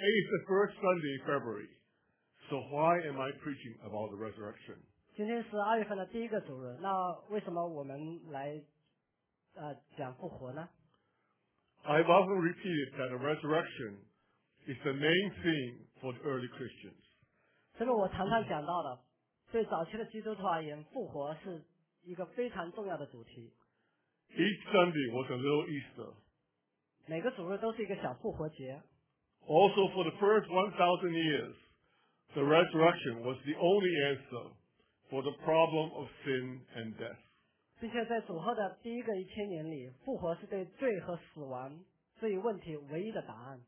is the first Sunday in February. So why am I preaching about the resurrection? 今天是2月份的第一个主日，那为什么我们来讲复活呢？ I've often repeated that the resurrection is the main theme for the early Christians. 这是我常常讲到的，对早期的基督徒而言，复活是一个非常重要的主题。 Each Sunday was a little Easter. 每个主日都是一个小复活节。 Also, for the first 1,000 years, the resurrection was the only answer for the problem of sin and death. 并且在主后的第一个1000年里，复活是对罪和死亡这一问题唯一的答案。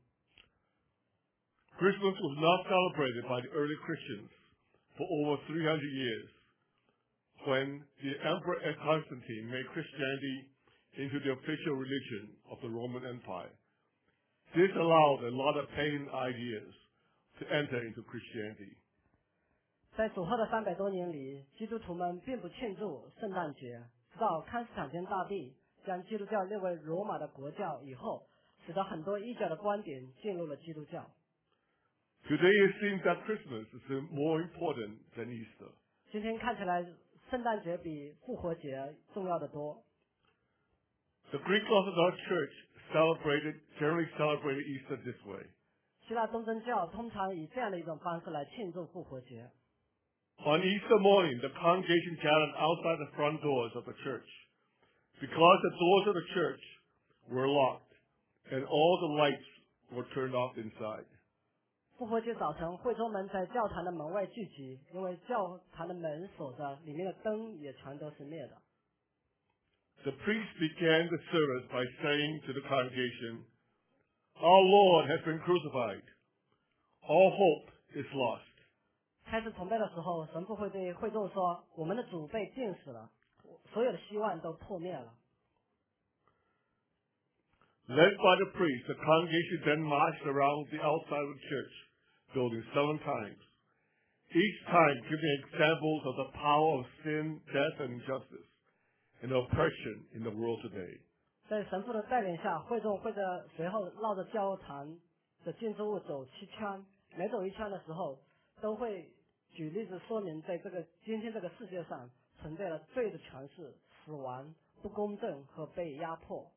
Christmas was not celebrated by the early Christians for over 300 years when the Emperor Constantine made Christianity into the official religion of the Roman Empire. This allowed a lot of pagan ideas to enter into Christianity. 在主后的300多年里，基督徒们并不庆祝圣诞节，直到康斯坦丁大帝将基督教列为罗马的国教以后，使得很多异教的观点进入了基督教。 Today it seems that Christmas is more important than Easter. 今天看起来圣诞节比复活节重要的多。 The Greek Orthodox Church generally celebrated Easter this way. 希腊东正教通常以这样的一种方式来庆祝复活节。 On Easter morning, the congregation gathered outside the front doors of the church because the doors of the church were locked and all the lights were turned off inside. 复活节早晨，会众们在教堂的门外聚集，因为教堂的门锁着，里面的灯也全都是灭的。 The priest began the service by saying to the congregation, "Our Lord has been crucified. All hope is lost." 开始崇拜的时候，神父会对会众说：“我们的主被钉死了，所有的希望都破灭了。” Led by the priest, the congregation then marched around the outside of the church building 7 times, each time giving examples of the power of sin, death, and injustice, and oppression in the world today. 在神父的带领下，会众会在随后绕着教堂的建筑物走7圈，每走1圈的时候，都会举例子说明，在今天这个世界上存在了罪的权势、死亡、不公正和被压迫。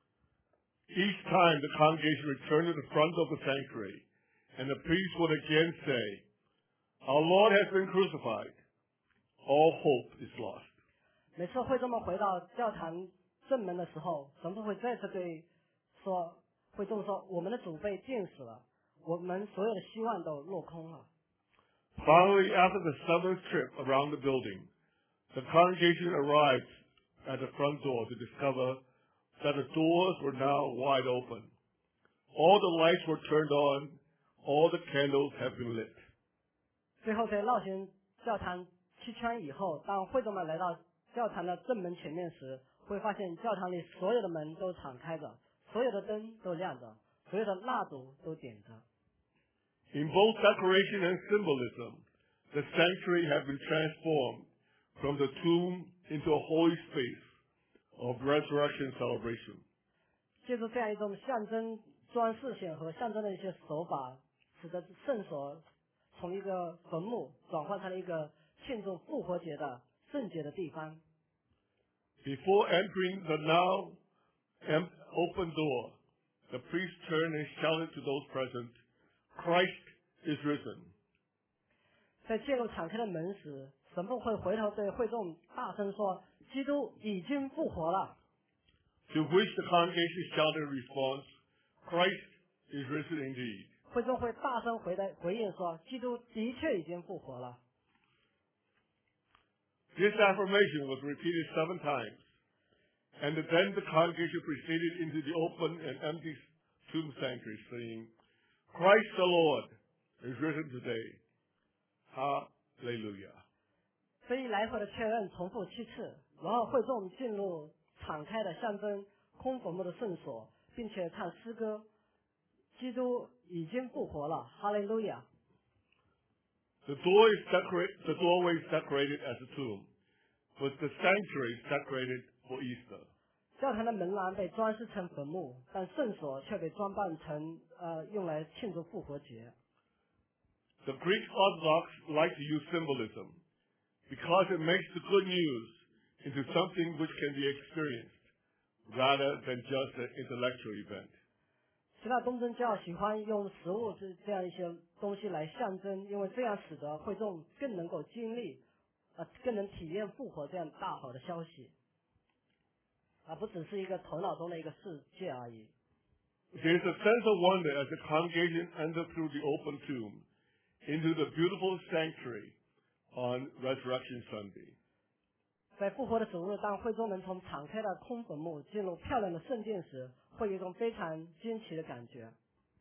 Each time the congregation returned to the front of the sanctuary, and the priest would again say, "Our Lord has been crucified. All hope is lost." 每次会众们回到教堂正门的时候，神父会再次对会众说：“我们的主被钉死了，我们所有的希望都落空了。” Finally, after the 7th trip around the building, the congregation arrived at the front door to discover that the doors were now wide open. All the lights were turned on. All the candles have been lit. 最后在绕行教堂7圈以后，当会众们来到教堂的正门前面时，会发现教堂里所有的门都敞开着，所有的灯都亮着，所有的蜡烛都点着。 In both decoration and symbolism, the sanctuary had been transformed from the tomb into a holy space of resurrection celebration. 借助这样一种象征装饰性和象征的一些手法，使得圣所从一个坟墓转换成了一个庆祝复活节的圣洁的地方。 Before entering the now open door, the priest turned and shouted to those present, "Christ is risen." 在进入敞开的门时，神父会回头对会众大声说：“基督已经复活了。” To which the congregation shouted in response, "Christ is risen indeed." 会众会大声回应说：“基督的确已经复活了。” This affirmation was repeated 7 times, and then the congregation proceeded into the open and empty tomb sanctuary, saying, "Christ the Lord is risen today. Hallelujah." 这一来回的确认重复7次，然后会众进入敞开的象征空坟墓的圣所，并且唱诗歌：“基督已经复活了，哈利路亚。” The doorway is decorated as a tomb, but the sanctuary is decorated for Easter. 教堂的门廊被装饰成坟墓，但圣所却被装扮成用来庆祝复活节。 The Greek Orthodox like to use symbolism because it makes the good news into something which can be experienced rather than just an intellectual event. 希腊东正教喜欢用食物这样一些东西来象征，因为这样使得会众更能够经历，更能体验复活这样大好的消息，而不只是一个头脑中的一个世界而已。 There is a sense of wonder as the congregation enters through the open tomb into the beautiful sanctuary on Resurrection Sunday. 在复活的主日，当会众们从敞开的空坟墓进入漂亮的圣殿时，会有一种非常惊奇的感觉。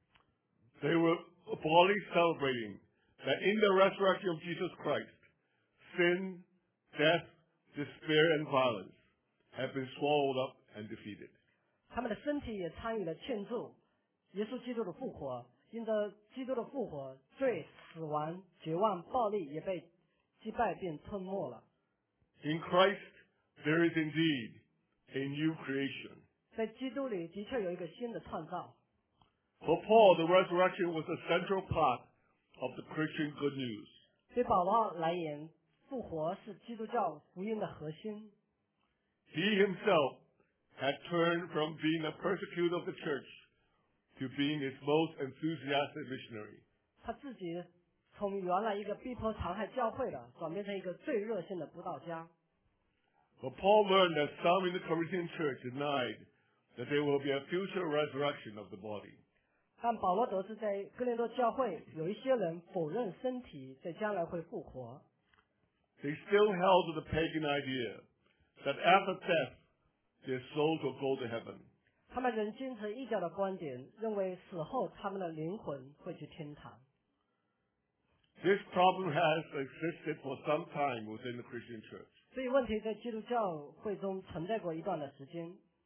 They were boldly celebrating that in the resurrection of Jesus Christ, sin, death, despair, and violence have been swallowed up and defeated. 他们的身体也参与了庆祝耶稣基督的复活，因着基督的复活，罪、死亡、绝望、暴力也被击败并吞没了。 In Christ, there is indeed a new creation. 在基督里的确有一个新的创造。 For Paul, the resurrection was a central part of the Christian good news. 对保罗来言，复活是基督教福音的核心。 He himself had turned from being a persecutor of the church to being its most enthusiastic missionary. 他自己从原来一个逼迫残害教会的，转变成一个最热心的布道家。 But Paul learned that some in the Corinthian church denied that there will be a future resurrection of the body. 但保罗得知在哥林多教会有一些人否认身体在将来会复活。 They still held to the pagan idea that after death, their souls will go to heaven. 他们仍坚持异教的观点，认为死后他们的灵魂会去天堂。 This problem has existed for some time within the Christian church. 这一问题在基督教会中存在过一段的时间。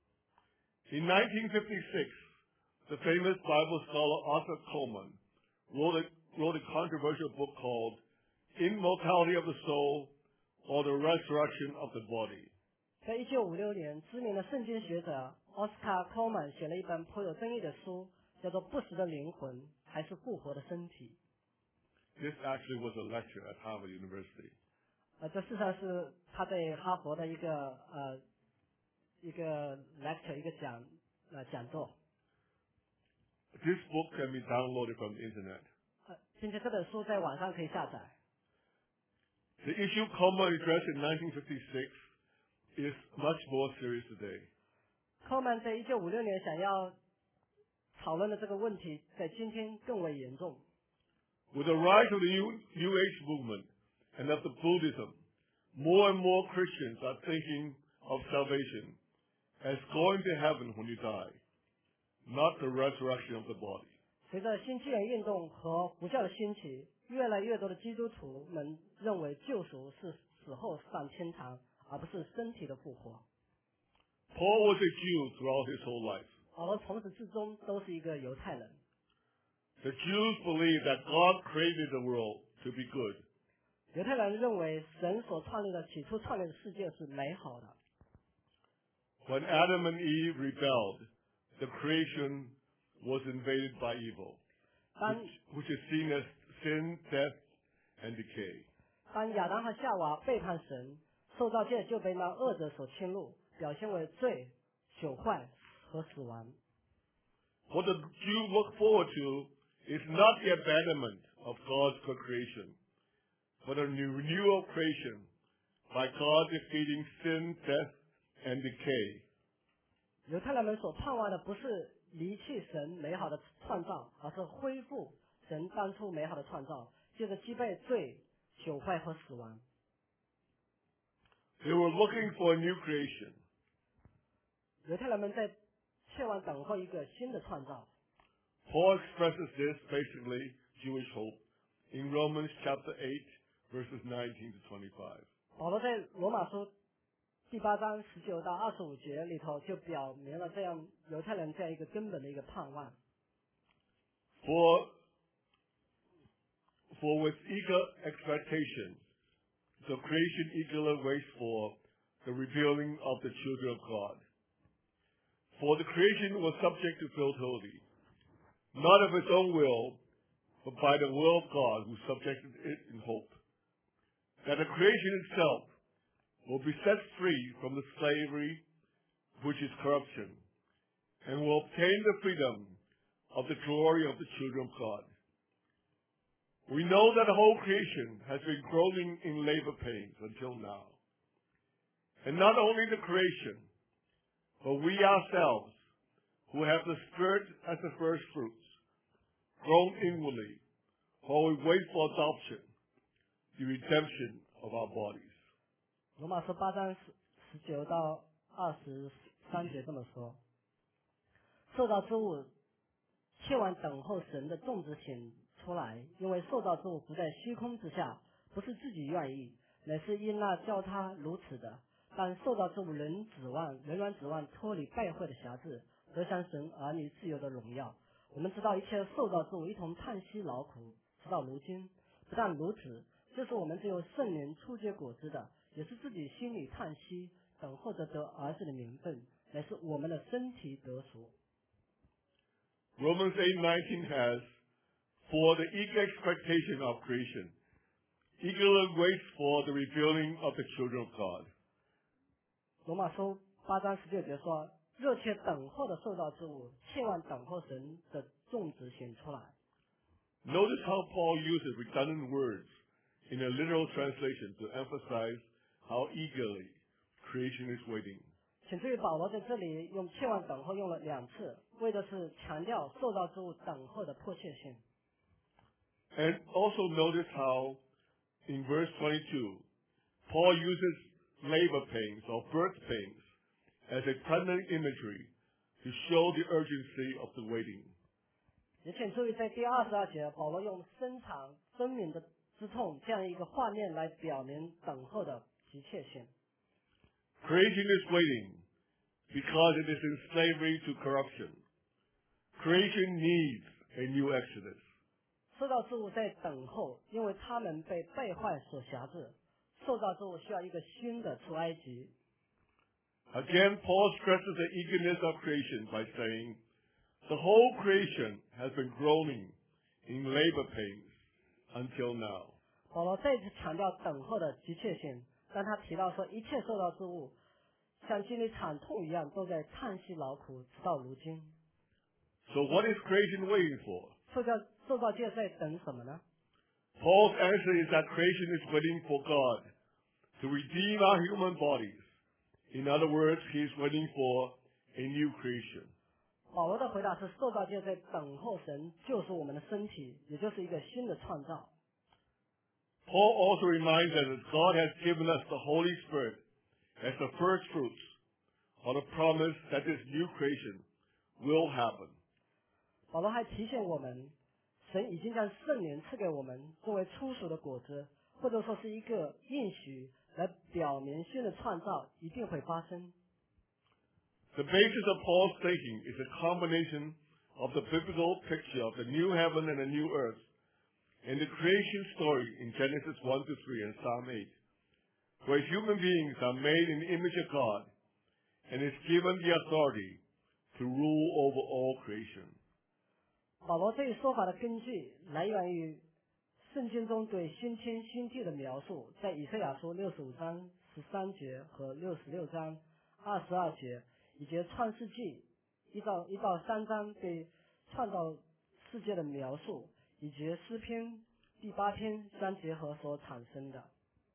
In 1956, the famous Bible scholar Arthur Coleman wrote a controversial book called Immortality of the Soul or the Resurrection of the Body. 在1956年，知名的圣经学者奥斯卡·科曼写了一本颇有争议的书，叫做《不死的灵魂还是复活的身体》。 This actually was a lecture at Harvard University. 这事实上是他在哈佛的一个 lecture 一个讲座。 This book can be downloaded from the internet. 并且这本书在网上可以下载。 The issue Coleman addressed in 1956 is much more serious today. 科曼在1956年想要讨论的这个问题，在今天更为严重。 With the rise of the New Age movement and of the Buddhism, more and more Christians are thinking of salvation as going to heaven when you die, not the resurrection of the body. 随着新纪元运动和佛教的兴起，越来越多的基督徒们认为救赎是死后上天堂，而不是身体的复活。 Paul was a Jew throughout his whole life. 保罗从始至终都是一个犹太人。 The Jews believed that God created the world to be good. 犹太人认为神所创立的起初创立的世界是美好的。 When Adam and Eve rebelled, the creation was invaded by evil, which is seen as sin, death, and decay. 当亚当和夏娃背叛神，受造界就被那恶者所侵入，表现为罪、朽坏和死亡。 What the Jews look forward to is not the abandonment of God's good creation, but a renewal of creation by God defeating sin, death, and decay. 犹太人们所盼望的不是离弃神美好的创造，而是恢复神当初美好的创造，借着击败罪、朽坏和死亡。 They were looking for a new creation. 犹太人们在切望等候一个新的创造。 Paul expresses this basically Jewish hope in Romans chapter 8, verses 19 to 25. 保罗在罗马书第8章19到25节里头就表明了这样犹太人这样一个根本的一个盼望。 For with eager expectation, the creation eagerly waits for the revealing of the children of God. For the creation was subject to futility, not of its own will, but by the will of God who subjected it in hope, that the creation itself will be set free from the slavery which is corruption, and will obtain the freedom of the glory of the children of God. We know that the whole creation has been groaning in labor pains until now. And not only the creation, but we ourselves, who have the Spirit as the first fruits, groan inwardly, while we wait for adoption, the redemption of our bodies. 罗马书8章19到23节这么说：受造之物切望等候神的种子显出来，因为受造之物不在虚空之下，不是自己愿意，乃是因那叫他如此的。但受造之物仍然指望脱离败坏的辖制，得享神儿女自由的荣耀。我们知道一切受造之物一同叹息劳苦，直到如今。不但如此，就是我们只有圣灵初结果子的，也是自己心里叹息，等候着得儿子的名分，乃是我们的身体得赎。 Romans 8:19 has, for the eager expectation of creation, eagerly waits for the revealing of the children of God. 罗马书8章19节说：热切等候的受造之物，切望等候神的种子显出来。 Notice how Paul uses redundant words in a literal translation to emphasize how eagerly creation is waiting. 请注意，保罗在这里用切望等候用了2次，为的是强调受造之物等候的迫切性。 And also notice how in verse 22, Paul uses labor pains or birth pains as a pregnant imagery to show the urgency of the waiting. 也请注意，在第22节，保罗用生产分娩的之痛这样一个画面来表明等候的急切性。 Creation is waiting because it is in slavery to corruption. Creation needs a new exodus. 受造之物在等候，因为他们被败坏所辖制。受造之物需要一个新的出埃及。 Again, Paul stresses the eagerness of creation by saying, the whole creation has been groaning in labor pains until now. 保罗再次强调等候的急切性，当他提到说，一切受造之物像经历惨痛一样，都在叹息劳苦，直到如今。 So what is creation waiting for? 受造界在等什么呢？ Paul's answer is that creation is waiting for God to redeem our human bodies. In other words, he is waiting for a new creation. 保罗的回答是，受造界在等候神救赎我们的身体，也就是一个新的创造。 Paul also reminds us that God has given us the Holy Spirit as the first fruits on the promise that this new creation will happen. 保罗还提醒我们，神已经将圣灵赐给我们作为初熟的果子，或者说是一个应许，来表明新的创造一定会发生。 The basis of Paul's thinking is a combination of the biblical picture of the new heaven and the new earth and the creation story in Genesis 1-3 and Psalm 8, where human beings are made in the image of God and is given the authority to rule over all creation. 保罗这一说法的根据来源于圣经中对新天新地的描述，在以赛亚书65章13节和66章22节，以及创世纪1到3章对创造世界的描述，以及诗篇第8篇相结合所产生的。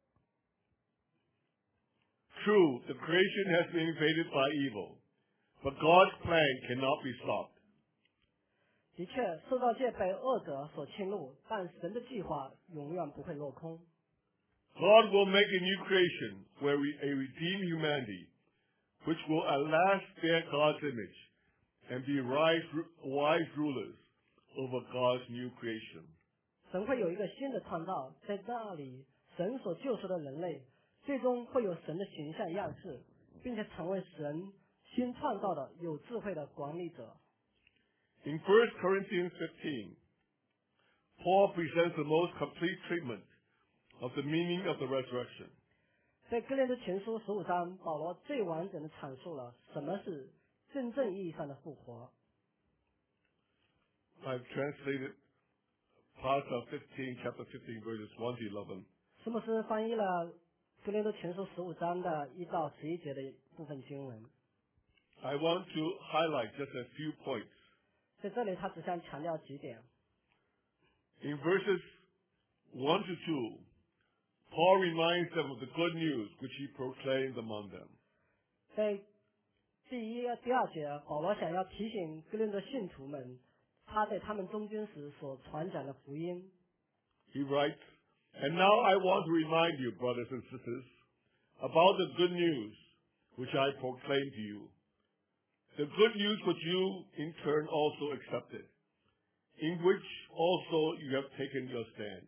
True, the creation has been invaded by evil, but God's plan cannot be stopped. 的确，受造界被恶者所侵入，但神的计划永远不会落空。 God will make a new creation where a redeemed humanity, which will at last bear God's image and be wise rulers over God's new creation. 神会有一个新的创造，在那里，神所救赎的人类，最终会有神的形象样式，并且成为神新创造的有智慧的管理者。 In 1 Corinthians 15, Paul presents the most complete treatment of the meaning of the resurrection. 在哥林多前书15章，保罗最完整的阐述了什么是真正意义上的复活。 I've translated parts of chapter 15, verses 1 to 11. 史牧师翻译了哥林多前书15章的1到11节的部分经文。 I want to highlight just a few points. 在这里，他只想强调几点。 In verses 1 to 2, Paul reminds them of the good news which he proclaimed among them. 在第2节，保罗想要提醒哥林多信徒们，他在他们中间时所传讲的福音。 He writes, "And now I want to remind you, brothers and sisters, about the good news which I proclaimed to you. The good news which you in turn also accepted, in which also you have taken your stand."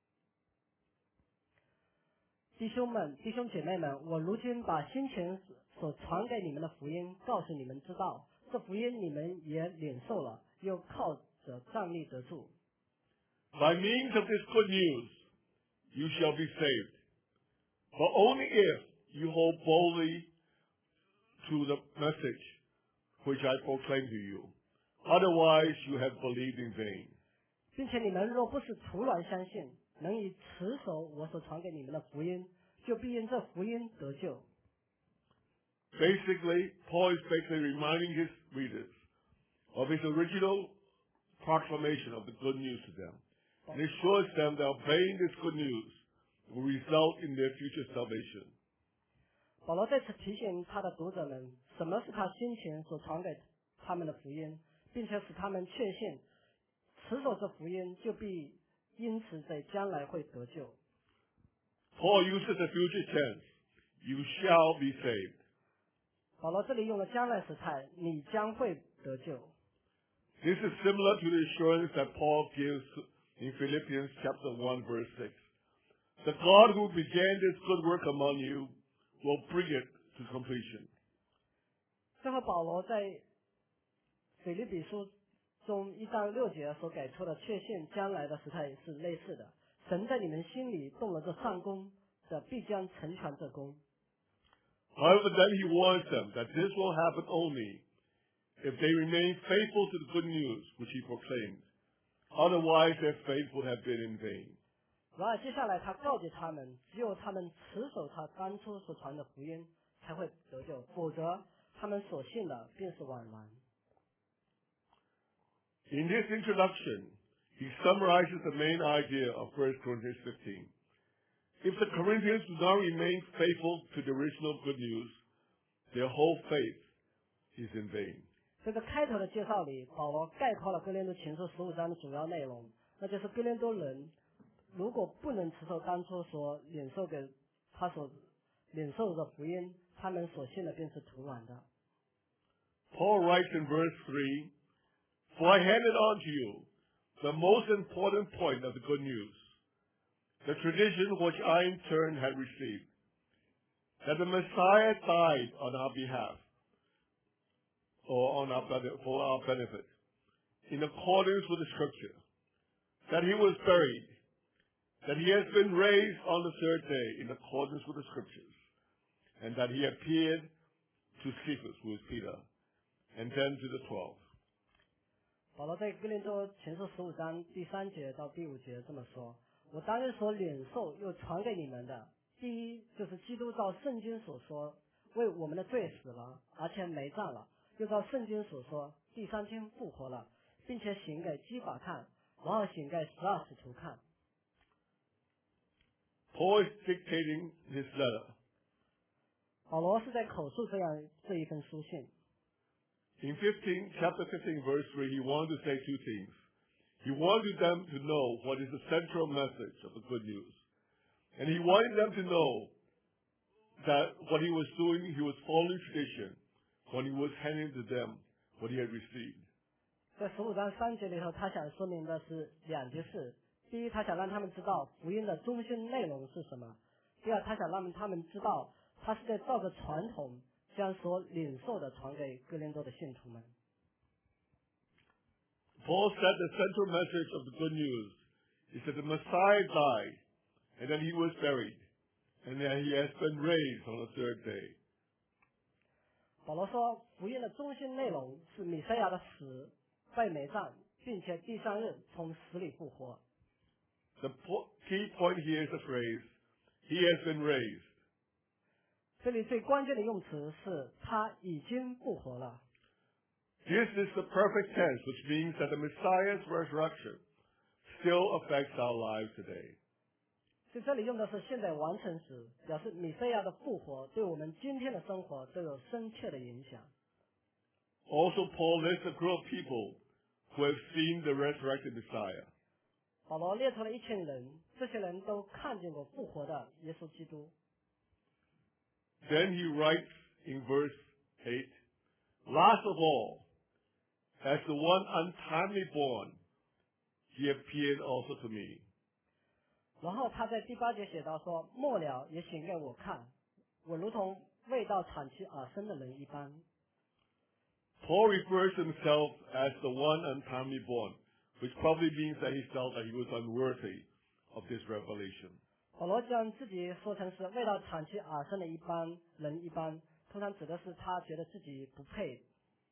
弟兄姐妹们，我如今把先前所传给你们的福音告诉你们知道，这福音你们也领受了，又靠着站立得住。 By means of this good news, you shall be saved, but only if you hold boldly to the message which I proclaim to you. Otherwise, you have believed in vain. 并且你们若不是徒然相信，能以持守我所传给你们的福音，就必因这福音得救。 Basically, Paul is reminding his readers of his original proclamation of the good news to them. And he assures them that obeying this good news will result in their future salvation. 保罗在此提醒他的读者们，什么是他先前所传给他们的福音，并且使他们确信持守这福音，就必因此在将来会得救。 Paul uses the future tense, "You shall be saved." 保罗这里用了将来时态，你将会得救。 This is similar to the assurance that Paul gives in Philippians chapter 1, verse 6. "The God who began this good work among you will bring it to completion." 这和保罗在腓立比书中1到6节所给出的确信将来的时态是类似的。神在你们心里动了这善功的，必将成全这功。 However, then he warns them that this will happen only if they remain faithful to the good news which he proclaimed. Otherwise, their faith would have been in vain. 然而接下来他告诫他们，只有他们持守他当初所传的福音，才会得救，否则他们所信的便是枉然。 In this introduction, he summarizes the main idea of 1 Corinthians 15. If the Corinthians do not remain faithful to the original good news, their whole faith is in vain. 这个开头的介绍里，保罗概括了哥林多前书15章的主要内容，那就是哥林多人如果不能持守当初所领受的福音，他们所信的便是徒然的。 Paul writes in verse 3, "For I handed on to you the most important point of the good news, the tradition which I in turn had received, that the Messiah died on our behalf, or for our benefit, in accordance with the Scripture, that he was buried, that he has been raised on the third day in accordance with the Scriptures, and that he appeared to Cephas, who is Peter, and then to the 12." 保罗在哥林多前书15章第3节到第5节这么说：我当日所领受又传给你们的，第一就是基督照圣经所说，为我们的罪死了，而且埋葬了，又照圣经所说，第3天复活了，并且显给基法看，然后显给12使徒看。 Paul is dictating his letter. 保罗是在口述这一份书信。 In chapter 15, verse 3, he wanted to say two things. He wanted them to know what is the central message of the good news. And he wanted them to know that what he was doing, he was following tradition when he was handing to them what he had received. 在15章3节里头，他想说明的是2件事。第一，他想让他们知道福音的中心内容是什么；第二，他想让他们知道他是在照着传统将所领受的传给哥林多的信徒们。 Paul said the central message of the good news is that the Messiah died, and that he was buried, and that he has been raised on the third day. 保罗说，福音的中心内容是弥赛亚的死、被埋葬，并且第3日从死里复活。 The key point here is the phrase, "He has been raised." 这里最关键的用词是他已经复活了。 This is the perfect tense, which means that the Messiah's resurrection still affects our lives today. 所以这里用的是现在完成时，表示弥赛亚的复活对我们今天的生活都有深切的影响。 Also, Paul lists a group of people who have seen the resurrected Messiah. 保罗列出了1群人，这些人都看见过复活的耶稣基督。 Then he writes in verse 8, "Last of all, as the one untimely born, he appeared also to me." 然后他在第8节写到说：“末了也显给我看，我如同未到产期而生的人一般。” Paul refers to himself as the one untimely born, which probably means that he felt that he was unworthy of this revelation. 保罗将自己说成是未到产期而生的一般人一般，通常指的是他觉得自己不配。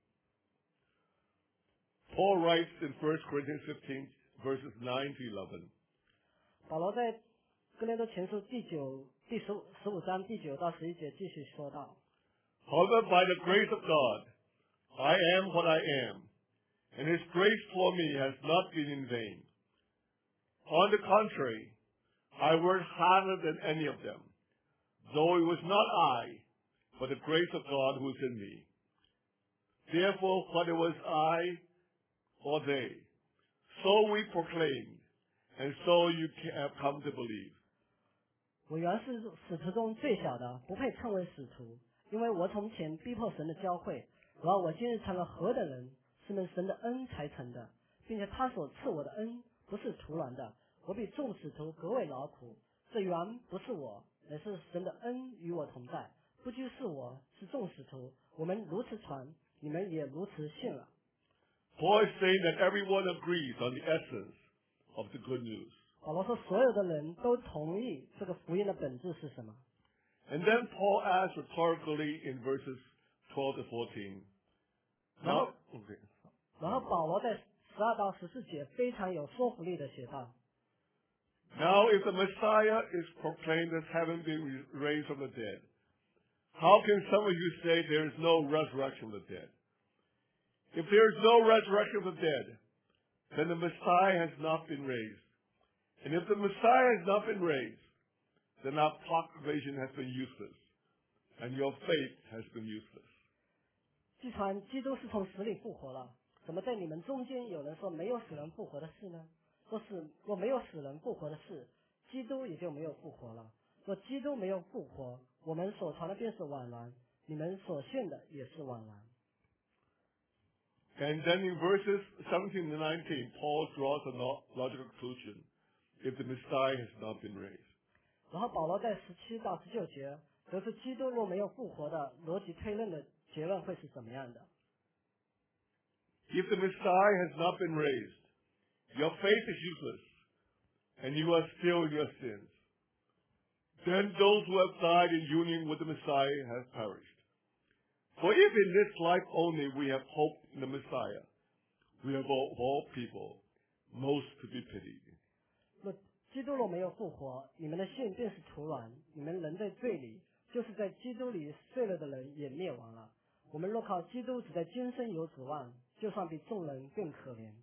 Paul writes in 1 Corinthians 15, verses 9 to 11. 保罗在哥林多前书第15章第9到11节继续说道 "However, by the grace of God, I am what I am, and his grace for me has not been in vain. On the contrary, I worked harder than any of them, though it was not I, but the grace of God who is in me. Therefore, whether it was I or they, so we proclaimed, and so you have come to believe." 我原是使徒中最小的，不配称为使徒，因为我从前逼迫神的教会，然而我今日成了何等人，是蒙神的恩才成的，并且他所赐我的恩不是徒然的，我比众使徒格外劳苦，这原不是我，乃是神的恩与我同在，不拘是我，是众使徒，我们如此传，你们也如此信了。 Paul is saying that everyone agrees on the essence of the good news. 保罗说，所有的人都同意这个福音的本质是什么。 And then Paul asks rhetorically in verses 12 to 14. Now, okay. 然后保罗在12到14节非常有说服力的写道 Now, if the Messiah is proclaimed as having been raised from the dead, how can some of you say there is no resurrection of the dead? If there is no resurrection of the dead, then the Messiah has not been raised. And if the Messiah has not been raised, then our proclamation has been useless, and your faith has been useless. 据传基督是从死里复活了，怎么在你们中间有人说没有死人复活的事呢？若没有死人复活的事，基督也就没有复活了。若基督没有复活，我们所传的便是枉然，你们所信的也是枉然。 And then in verses 17 to 19, Paul draws a logical conclusion if the Messiah has not been raised. 然后保罗在17到19节得知基督若没有复活的逻辑推论的结论会是怎么样的？ If the Messiah has not been raised, your faith is useless, and you are still in your sins. Then those who have died in union with the Messiah have perished. For if in this life only we have hope in the Messiah, we are of all people most to be pitied. 基督若没有复活，你们的信便是徒然，你们人在罪里，就是在基督里睡了的人也灭亡了。我们若靠基督只在今生有指望，就算比众人更可怜。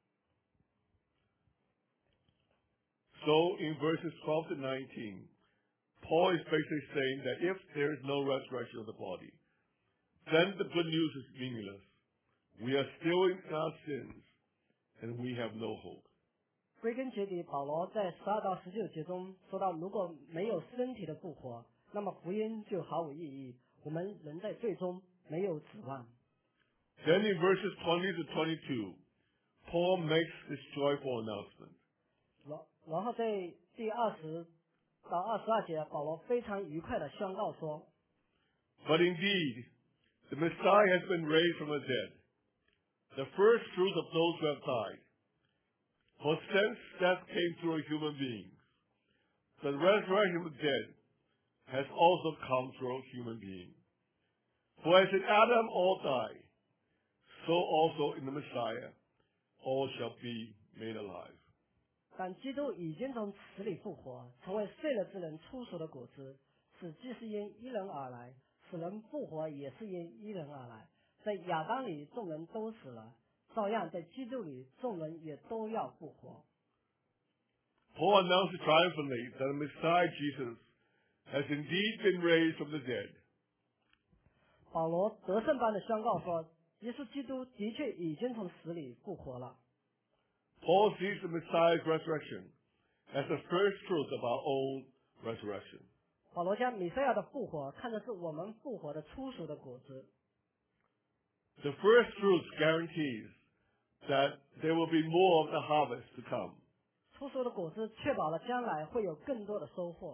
So in verses 12 to 19, Paul is basically saying that if there is no resurrection of the body, then the good news is meaningless. We are still in our sins, and we have no hope. 归根结底，保罗在12到19节中说到，如果没有身体的复活，那么福音就毫无意义，我们人在罪中没有指望。 Then in verses 20 to 22, Paul makes this joyful announcement. 然后在第20到22节，保罗非常愉快的宣告说 But indeed, the Messiah has been raised from the dead, the first fruits of those who have died. For since death came through a human being, the resurrection of the dead has also come through a human being. For as in Adam all die, so also in the Messiah all shall be made alive. 但基督已经从死里复活，成为睡了之人初熟的果子。死既是因一人而来，死人复活也是因一人而来。在亚当里众人都死了，照样在基督里众人也都要复活。 Paul announced triumphantly that the Messiah Jesus has indeed been raised from the dead. 保罗得胜般的宣告说，耶稣基督的确已经从死里复活了。 Paul sees the Messiah's resurrection as the first fruit of our own resurrection. 保罗将弥赛亚的复活看的是我们复活的初熟的果子。 The first fruits guarantees that there will be more of the harvest to come. 初熟的果子确保了将来会有更多的收获。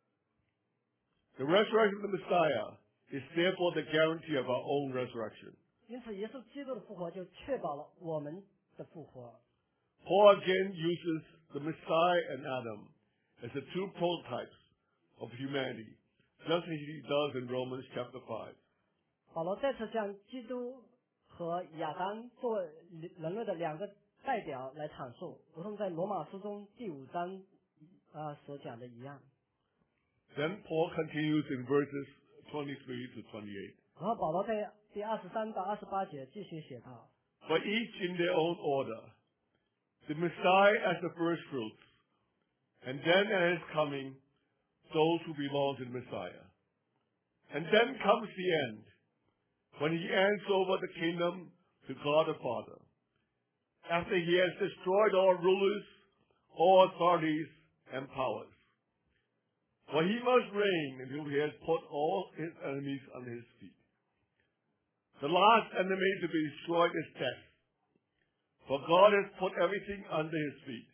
The resurrection of the Messiah is therefore the guarantee of our own resurrection. 因此，耶稣基督的复活就确保了我们的复活。 Paul again uses the Messiah and Adam as the two prototypes of humanity, just as he does in Romans chapter 5. 保罗再次将基督和亚当作为人类的两个代表来阐述，如同在罗马书中第5章所讲的一样。 Then Paul continues in verses 23 to 28. 然后保罗在第23到28节继续写道 But each in their own order, the Messiah as the first fruits, and then at his coming, those who belong to the Messiah. And then comes the end, when he hands over the kingdom to God the Father, after he has destroyed all rulers, all authorities, and powers. For he must reign until he has put all his enemies under his feet. The last enemy to be destroyed is death, for God has put everything under his feet.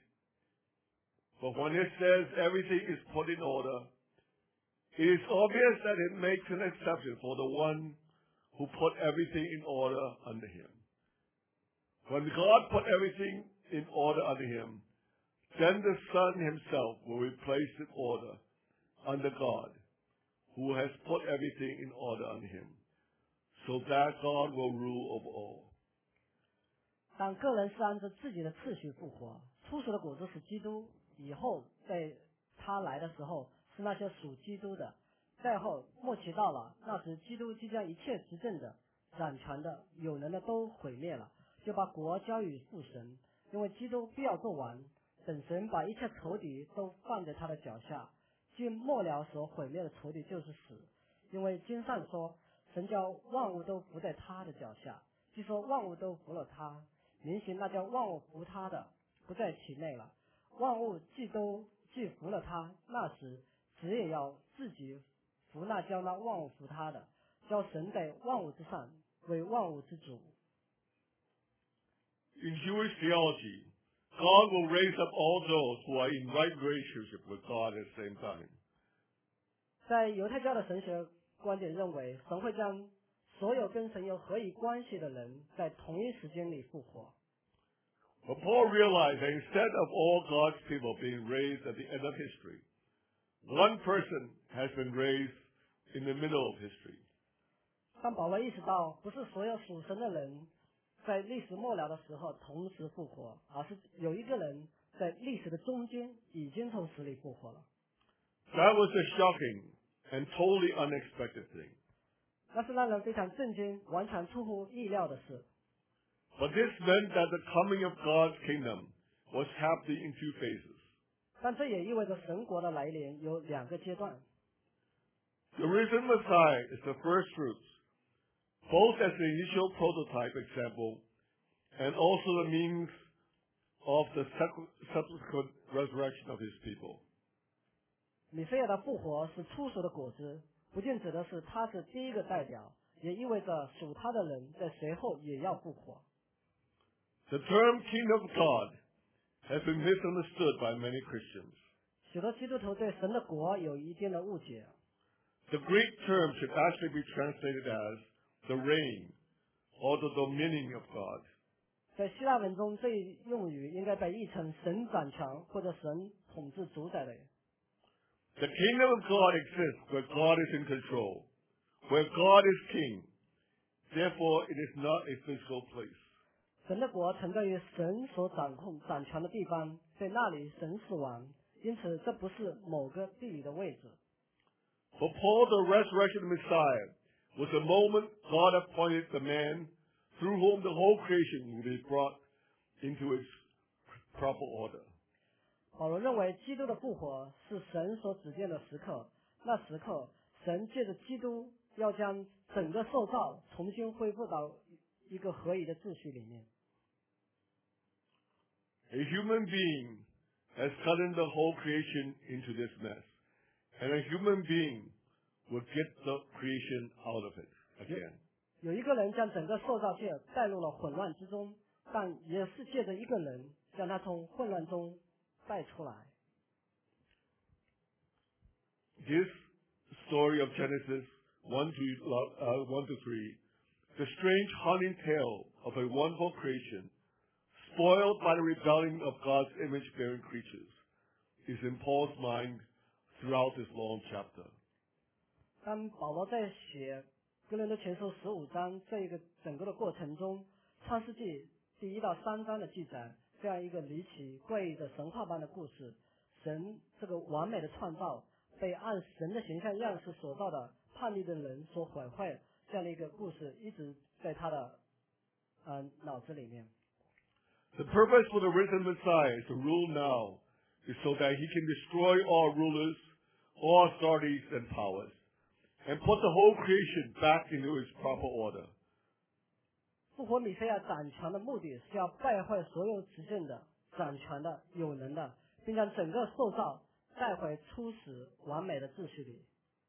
But when it says everything is put in order, it is obvious that it makes an exception for the one who put everything in order under him. When God put everything in order under him, then the Son himself will be placed in order under God, who has put everything in order under him, so that God will rule over all. 但个人是按照自己的次序复活，初熟的果子是基督，以后在他来的时候是那些属基督的，再后末期到了，那时基督即将一切执政的、掌权的、有能的都毁灭了，就把国交与父神，因为基督必要做完，等神把一切仇敌都放在他的脚下。尽末了所毁灭的仇敌就是死，因为经上说，神叫万物都伏在他的脚下。既说万物都服了他，明行那叫万物服他的不在其内了。万物既服了他，那时子也要自己服那叫那万物服他的，叫神在万物之上为万物之主。 In Jewish theology, God will raise up all those who are in right relationship with God at the same time. 在犹太教的神学观点认为，神会将所有跟神有合一关系的人在同一时间里复活。 But Paul realized that instead of all God's people being raised at the end of history, one person has been raised in the middle of history. 但保罗意识到，不是所有属神的人在历史末了的时候同时复活，而是有一个人在历史的中间已经从死里复活了。 That was a shocking and totally unexpected thing. 那是让人非常震惊、完全出乎意料的事。 But this meant that the coming of God's kingdom was happening in two phases. 但这也意味着神国的来临有两个阶段。 The risen Messiah is the first fruits, both as the initial prototype example and also the means of the subsequent resurrection of his people. 弥赛亚的复活是初熟的果子，不仅指的是他是第一个代表，也意味着属他的人在随后也要复活。 The term Kingdom of God has been misunderstood by many Christians. 许多基督徒对神的国有一定的误解。 The Greek term should actually be translated as the reign or the dominion of God. 在希腊文中，这一用语应该被译成神掌权或者神统治主宰的。 The kingdom of God exists where God is in control, where God is king, Therefore, it is not a physical place. 神的国存在于神所掌权的地方，在那里神是王，因此这不是某个地理的位置。 For Paul, the resurrection Messiah was the moment God appointed the man through whom the whole creation will be brought into its proper order. 保罗认为基督的复活是神所指定的时刻，那时刻神借着基督要将整个受造重新恢复到一个合宜的秩序里面。 A human being has gotten the whole creation into this mess, and a human being will get the creation out of it again. 有一个人将整个受造界带入了混乱之中，但也是借着一个人将他从混乱中带出来。 This story of Genesis 1 to 3, the strange haunting tale of a wonderful creation, spoiled by the rebellion of God's image-bearing creatures, is in Paul's mind throughout this long chapter. 当保罗在写哥林多前书15章这一个整个的过程中，创世纪第1到3章的记载，这样一个离奇怪异的神话般的故事，神这个完美的创造被按神的形象样式所造的叛逆的人所毁坏，这样的一个故事一直在他的脑子里面。 The purpose for the risen Messiah to rule now is so that he can destroy all rulers, all authorities and powers, and put the whole creation back into its proper order. 复活弥赛亚掌权的目的是要败坏所有执政的、掌权的、有能的，并将整个受造带回初始完美的秩序里。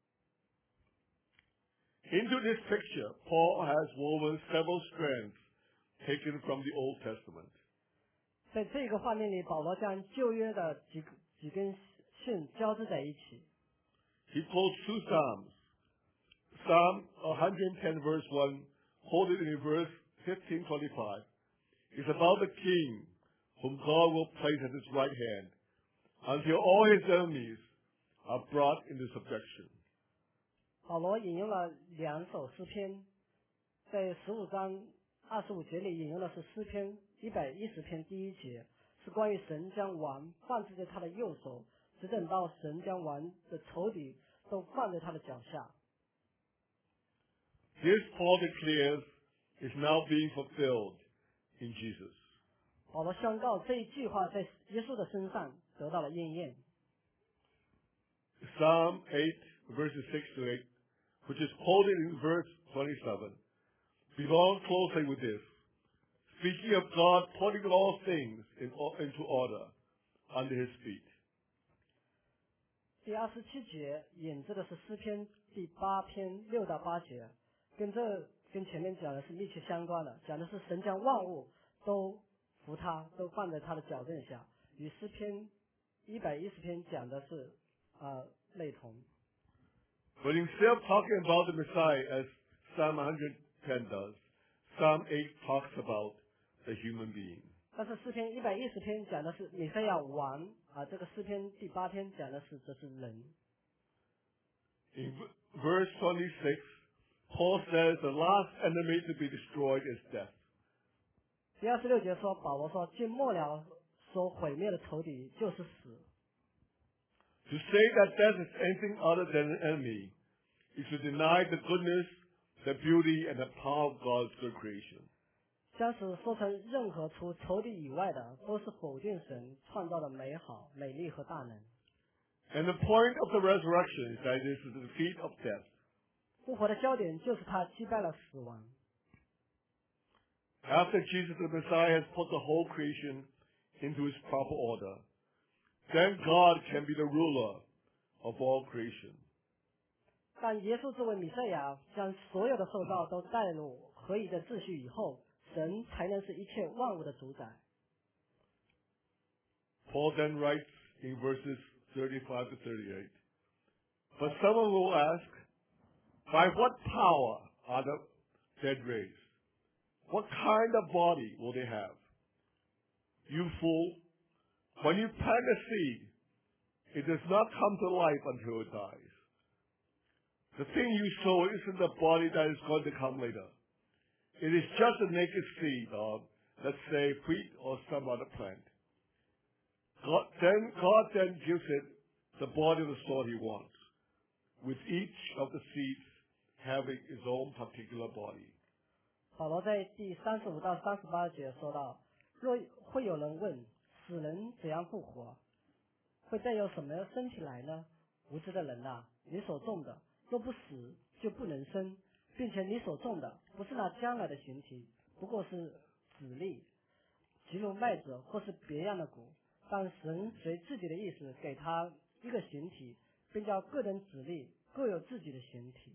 Into this picture, Paul has woven several strands taken from the Old Testament. 在这个画面里，保罗将旧约的几根线交织在一起。 He quotes 2 Psalms. Psalm 110 verse 1, quoted in verse 15:25, is about the king whom God will place at his right hand until all his enemies are brought into subjection. 保罗引用了2首诗篇，在15章25节里引用的是诗篇110篇第1节，是关于神将王放置在他的右手，直等到神将王的仇敌都放在他的脚下。 This, Paul declares, is now being fulfilled in Jesus. 保罗宣告这一句话在耶稣的身上得到了应验。 Psalm 8 verses 6 to 8, which is quoted in verse 27, belongs closely with this, speaking of God putting all things into order under his feet. 第27节引自的是诗篇第8篇6到8节，跟前面讲的是密切相关的，讲的是神将万物都服他，都放在他的脚凳下，与诗篇110篇讲的是类同。 But instead of talking about the Messiah as Psalm 110 does, Psalm 8 talks about the human being. 但是诗篇110篇讲的是弥赛亚王这个诗篇第8篇讲的是这是人。 In verse 26, Paul says the last enemy to be destroyed is death. 第26节说，保罗说，尽末了所毁灭的仇敌就是死。 To say that death is anything other than an enemy is to deny the goodness, the beauty, and the power of God's good creation. 将死说成任何除仇敌以外的，都是否定神创造的美好、美丽和大能。 And the point of the resurrection is that it is the defeat of death. 复活的焦点就是他击败了死亡。 After Jesus the Messiah has put the whole creation into its proper order, then God can be the ruler of all creation. 但耶稣作为弥赛亚，将所有的受造都带入合宜的秩序以后，神才能是一切万物的主宰。 Paul then writes in verses 35 to 38, But someone will ask, by what power are the dead raised? What kind of body will they have? You fool, when you plant a seed, it does not come to life until it dies. The thing you sow isn't the body that is going to come later. it is just a naked seed of, let's say, wheat or some other plant. God then gives it the body of the soil he wants, with each of the seeds having its own particular body. 保罗在第35到38节说到，若会有人问，死人怎样复活？会带有什么身体来呢？无知的人啊，你所种的若不死，就不能生，并且你所种的不是那将来的形体，不过是籽粒，即如麦子或是别样的谷。但神随自己的意思给他一个形体，并叫各人籽粒各有自己的形体。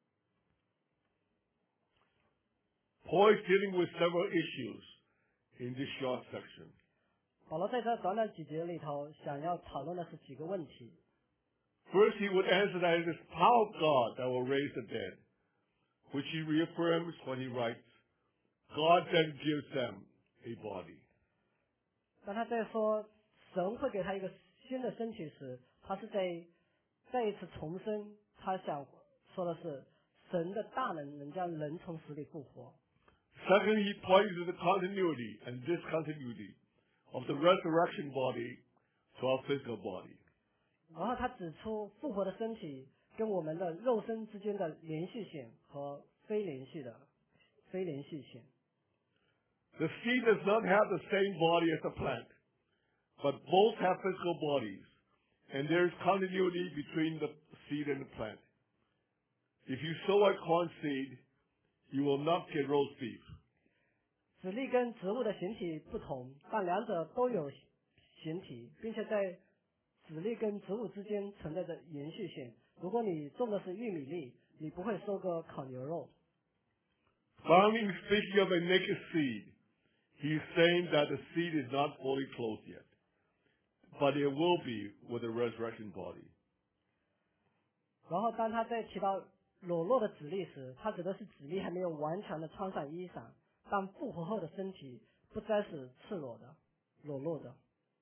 Paul is dealing with several issues in this short section. 保罗在这短短几节里头，想要讨论的是几个问题。 First, he would answer that it is the power of God that will raise the dead, which he reaffirms when he writes, God then gives them a body. 当他在说神会给他一个新的身体时，他是再一次重申他想说的是神的大能将人从死里复活。 Second, he points to the continuity and discontinuity of the resurrection body to our physical body. 然后他指出复活的身体跟我们的肉身之间的连续性和非连续性。 The seed does not have the same body as the plant, but both have physical bodies, and there is continuity between the seed and the plant. If you sow a corn seed, you will not get roast beef. 籽粒跟植物的形体不同，但两者都有形体，并且在籽粒跟植物之间存在着延续性。如果你种的是玉米粒，你不会收割烤牛肉。 Finally, speaking of a naked seed, he is saying that the seed is not fully clothed yet, but it will be with a resurrection body. 然后当他在提到裸露的籽粒时，他指的是籽粒还没有完全的穿上衣裳，但复活后的身体不再是赤裸的、裸露的。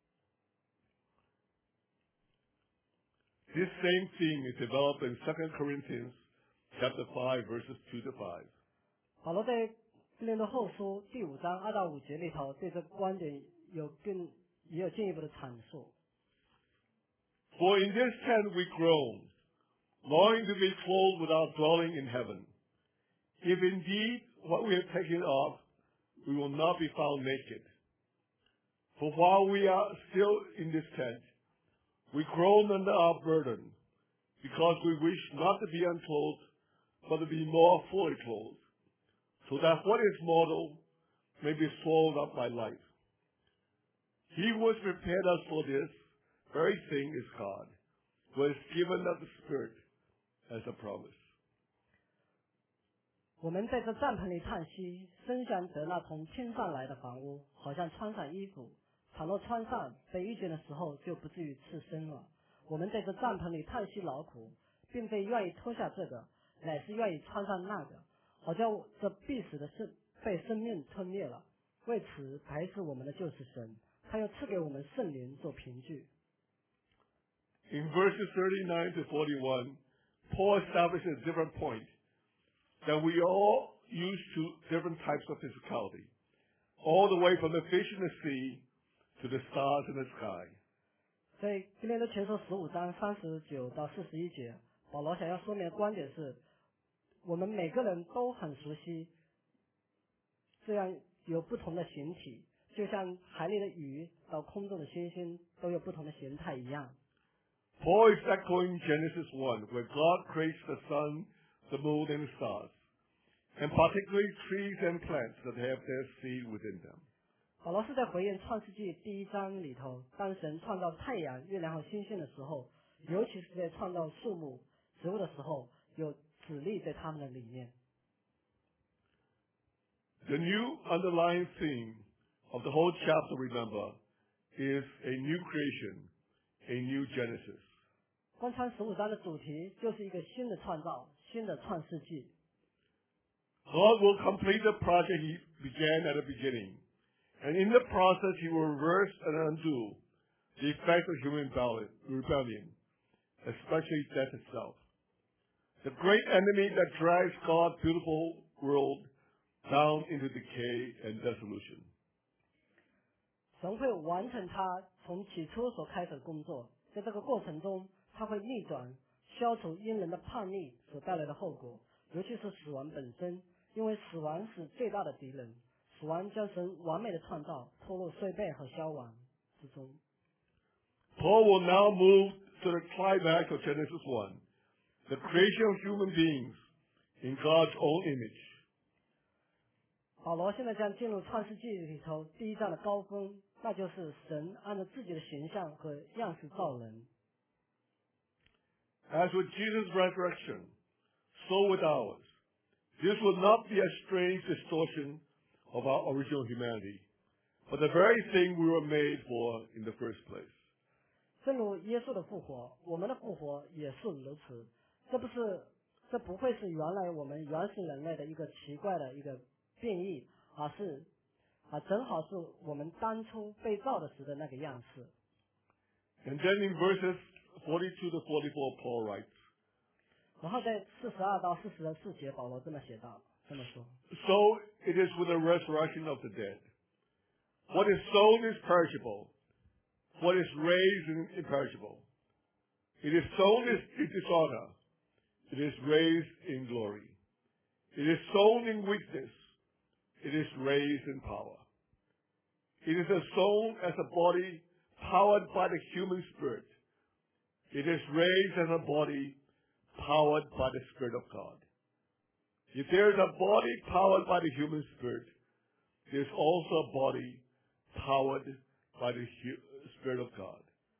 This same theme is developed in 2 Corinthians chapter 5, verses 2 to 5. 保罗在哥林多后书第5章2到5节里头，对这个观点也有进一步的阐述。 For in this tent we groan, longing to be clothed with our dwelling in heaven. If indeed what we have taken off, we will not be found naked. For while we are still in this tent, we groan under our burden, because we wish not to be unclothed, but to be more fully clothed, so that what is mortal may be swallowed up by life. He who has prepared us for this very thing is God, who has given us the Spirit as a promise. 我们在这帐篷里叹息，深想得那从天上来的房屋，好像穿上衣服。倘若穿上，被遇见的时候就不至于赤身了。我们在这帐篷里叹息劳苦，并非愿意脱下这个，乃是愿意穿上那个，好叫这必死的被生命吞灭了。为此抬死我们的就是神，他又赐给我们圣灵做凭据。 In verses 39 to 41, Paul establishes a different point, that we are all used to different types of physicality, all the way from the fish in the sea to the stars in the sky. 在哥林多前书15章39到41节，保罗想要说明的观点是，我们每个人都很熟悉这样有不同的形体，就像海里的鱼到空中的星星都有不同的形态一样。 Paul is echoing Genesis 1, where God creates the sun, the moon, and the stars, and particularly trees and plants that have their seed within them. 保罗是在回应创世纪第1章里头，当神创造太阳、月亮和星星的时候，尤其是在创造树木、植物的时候，有籽粒在他们的里面。 The new underlying theme of the whole chapter, remember, is a new creation, a new Genesis. 贯穿15章的主题就是一个新的创造，新的创世纪。 God will complete the project he began at the beginning, and in the process he will reverse and undo the effect of human rebellion, especially death itself. The great enemy that drags God's beautiful world down into decay and dissolution. 神会完成他从起初所开始的工作，在这个过程中，他会逆转，消除因人的叛逆所带来的后果，尤其是死亡本身，因为死亡是最大的敌人，死亡将神完美的创造拖入衰败和消亡之中。 Paul will now move to the climax of Genesis 1, the creation of human beings in God's own image. 保罗现在将进入创世纪里头第一章的高峰，那就是神按照自己的形象和样式造人。 As with Jesus' resurrection, so with ours. This will not be a strange distortion of our original humanity, but the very thing we were made for in the first place. 正如耶稣的复活，我们的复活也是如此。这不会是原来我们原始人类的一个奇怪的一个变异，而是正好是我们当初被造的时的那个样式。 And then in verses 42 to 44, Paul writes, 然后在42到44节，保罗这么写道，这么说 So it is with the resurrection of the dead. What is sown is perishable. What is raised is imperishable. It is sown in dishonor. It is raised in glory. It is sown in weakness. It is raised in power. It is sown as a body powered by the human spirit. It is raised as a body powered by the Spirit of God. If there is a body powered by the human spirit, there is also a body powered by the Spirit of God.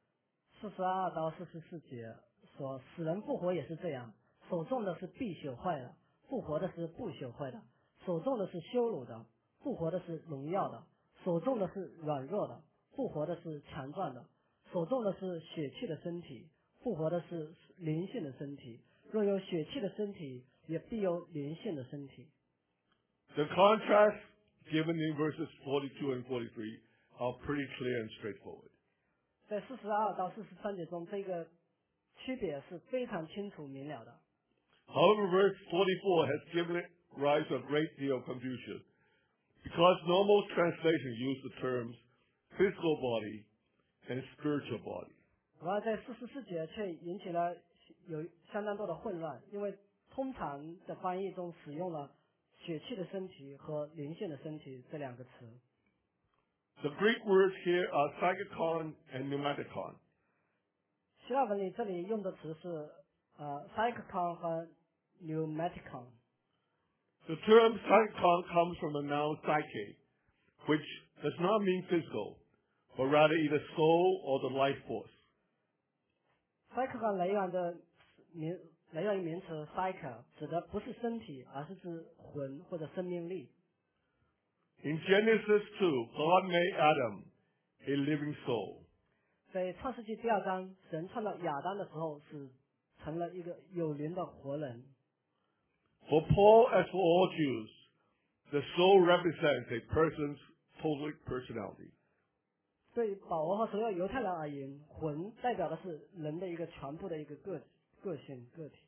42到44节说，死人复活也是这样，所种的是必朽坏的，复活的是不朽坏的；所种的是羞辱的，复活的是荣耀的；所种的是软弱的，复活的是强壮的；所种的是血气的身体，复活的是灵性的身体。若有血气的身体，也必有灵性的身体。 The contrasts given in verses 42 and 43 are pretty clear and straightforward. 在42到43节中，这个区别是非常清楚明了的。 However, verse 44 has given rise to a great deal of confusion because normal translation use the terms physical body and spiritual body. 然而在44节却引起了有相当多的混乱，因为通常的翻译中使用了血气的身体和灵性的身体这两个词。 The Greek words here are psychikon and pneumaticon. 希腊文里这里用的词是psychikon 和 pneumaticon。 The term psychikon comes from the noun psyche, which does not mean physical, but rather either soul or the life force. psychikon 来源于名词 psyche， 指的不是身体，而是指魂或者生命力。 In Genesis 2, God made Adam a living soul. 在创世纪第2章，神创造亚当的时候，是成了一个有灵的活人。 For Paul, as for all Jews, the soul represents a person's total personality. 对保罗和所有犹太人而言，魂代表的是人的一个全部的一个个性个体。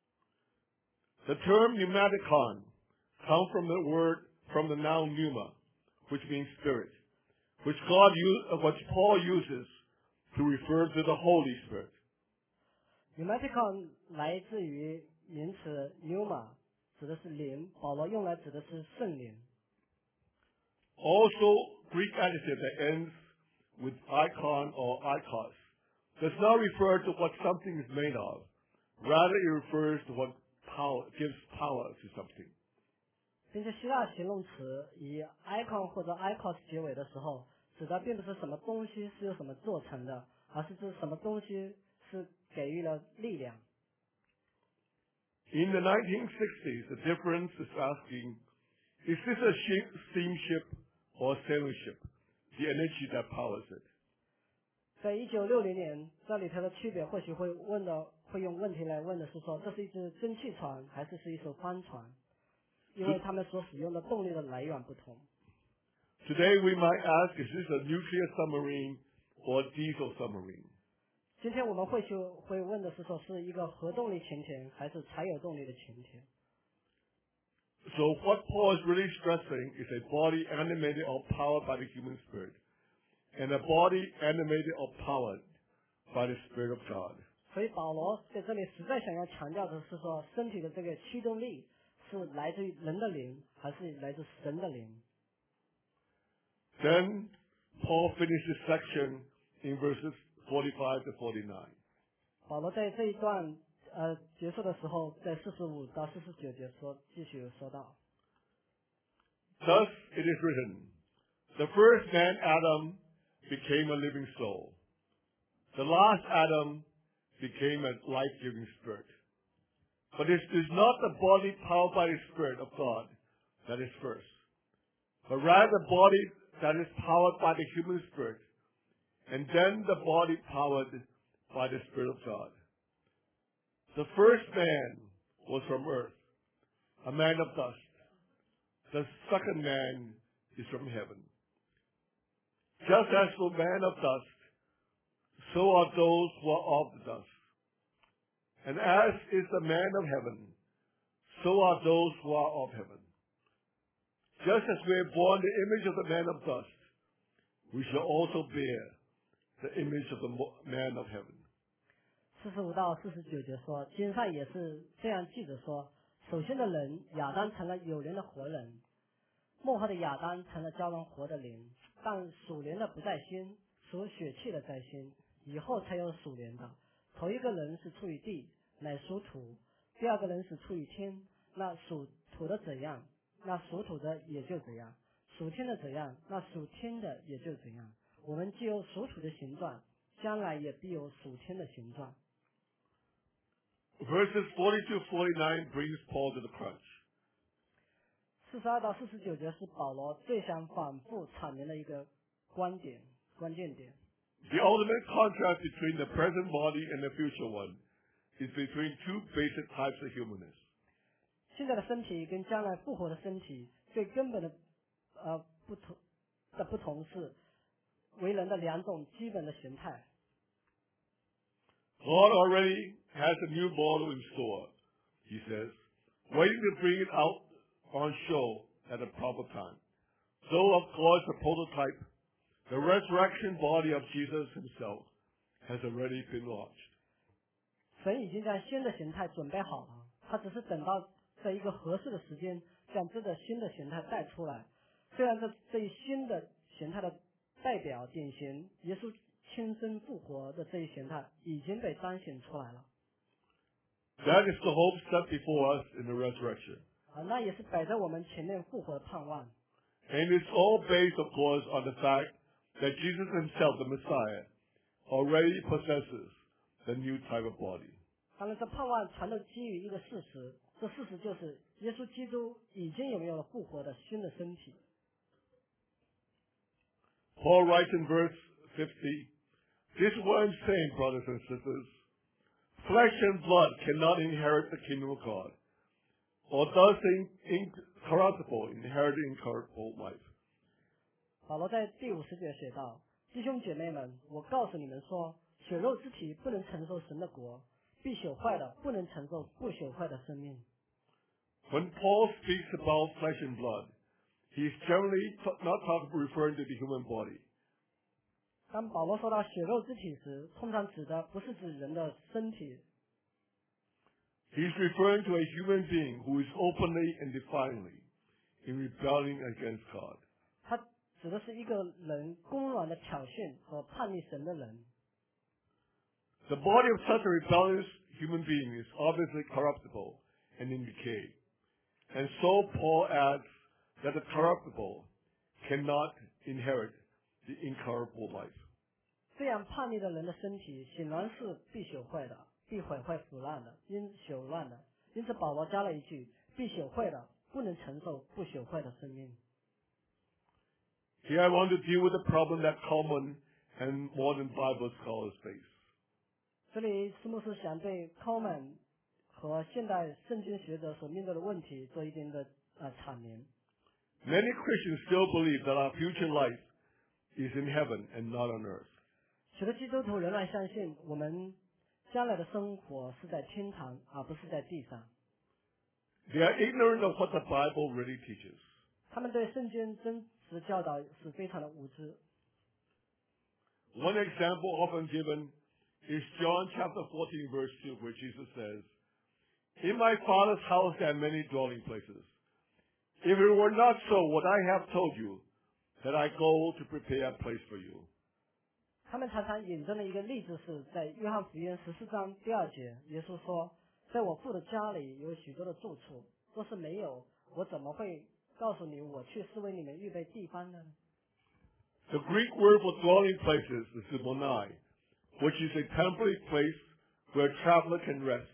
The term pneumaticon comes from the noun pneuma, which means spirit, which Paul uses to refer to the Holy Spirit. pneumaticon 来自于名词 pneuma， 指的是灵，保罗用来指的是圣灵。 Also, Greek adjective that ends with icon or ikos does not refer to what something is made of. Rather, it refers to what gives power to something. 并且希腊形容词以 icon 或者 ikos 结尾的时候，指的并不是什么东西是由什么做成的，而是指什么东西是给予了力量。 In the 1960s, the difference is asking, is this a steamship or a sailing ship? The energy that powers it. 在1960年，这里头的区别或许会用问题来问的是说，这是一只蒸汽船还是一艘帆船？因为他们所使用的动力的来源不同。 Today we might ask, is this a nuclear submarine or a diesel submarine? 今天我们会问的是说，是一个核动力潜艇还是柴油动力的潜艇 So what Paul is really stressing is a body animated or powered by the human spirit, and a body animated or powered by the Spirit of God. 所以保罗在这里实在想要强调的是说，身体的这个驱动力是来自于人的灵，还是来自神的灵？ Then Paul finishes section in verses 45 to 49. 保罗在这一段结束的时候，在45到49节继续说到。 Thus it is written, the first man Adam became a living soul. The last Adam became a life-giving spirit. But it is not the body powered by the Spirit of God that is first, but rather the body that is powered by the human spirit, and then the body powered by the Spirit of God. The first man was from earth, a man of dust. The second man is from heaven. Just as the man of dust, so are those who are of the dust. And as is the man of heaven, so are those who are of heaven. Just as we have borne the image of the man of dust, we shall also bear the image of the man of heaven. 45到49节说，经上也是这样记着说，首先的人亚当成了有灵的活人，末后的亚当成了教人活的灵，但属灵的不在心，属血气的在心，以后才有属灵的。头一个人是出于地，乃属土；第二个人是出于天，那属土的怎样，那属土的也就怎样；属天的怎样，那属天的也就怎样。我们既有属土的形状，将来也必有属天的形状。 Verses 40 to 49 brings Paul to the crunch. 42到49节是保罗最想反复阐明的一个关键点。 The ultimate contrast between the present body and the future one is between two basic types of humanness. 现在的身体跟将来复活的身体最根本的不同是为人的两种基本的形态。 God already has a new model in store, he says, waiting to bring it out on show at a proper time. Though, of course, the prototype, the resurrection body of Jesus himself, has already been launched. 神已经将新的形态准备好了，他只是等到在一个合适的时间将这个新的形态带出来。虽然这一新的形态的代表典型，耶稣亲身复活的这一形态已经被彰显出来了。 That is the hope set before us in the resurrection. 那也是摆在我们前面复活的盼望。 And it's all based, of course, on the fact that Jesus himself, the Messiah, already possesses the new type of body. 当然，这盼望全都基于一个事实，这事实就是耶稣基督已经拥有了复活的新的身体。 Paul writes in verse 50, this is what I'm saying, brothers and sisters. Flesh and blood cannot inherit the kingdom of God, or does the incorruptible inherit the incorruptible life? 保罗在第50节写道：弟兄姐妹们，我告诉你们说，血肉之体不能承受神的国，必朽坏的不能承受不朽坏的生命。 When Paul speaks about flesh and blood, he is generally not referring to the human body. 当保罗说到血肉之体时，通常指的不是指人的身体， He is referring to a human being who is openly and defiantly in rebelling against God. 他指的是一个人公然的挑衅和叛逆神的人。 The body of such a rebellious human being is obviously corruptible and in decay. And so Paul adds that the corruptible cannot inherit the incorruptible life. 这样叛逆的人的身体显然是必朽坏的，必毁坏腐烂的，朽烂的。因此保罗加了一句：必朽坏的不能承受不朽坏的生命。 Here I want to deal with the problem that common and modern Bible scholars face. 这里斯牧师想对 Coleman 和现代圣经学者所面对的问题做一定的阐明。 Many Christians still believe that our future life is in heaven and not on earth. 许多基督徒仍然相信我们将来的生活是在天堂，而不是在地上。 They are ignorant of what the Bible really teaches. 他们对圣经真实教导是非常的无知。 One example often given is John chapter 14 verse 2, where Jesus says, "In my Father's house there are many dwelling places. If it were not so, would I have told you that I go to prepare a place for you?" 他们常常引证的一个例子是在约翰福音14章第2节，耶稣说：“在我父的家里有许多的住处，若是没有，我怎么会告诉你我去是为你们预备地方呢？” The Greek word for dwelling places is monai, which is a temporary place where a traveler can rest.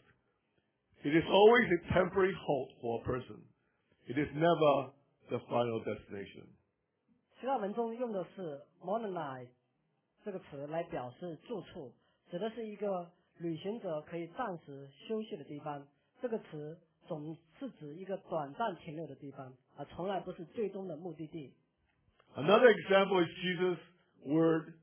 It is always a temporary halt for a person. It is never the final destination. 希腊文中用的是 monai 这个词来表示住处，指的是一个旅行者可以暂时休息的地方。这个词总是指一个短暂停留的地方，而从来不是最终的目的地。 Another example is Jesus' word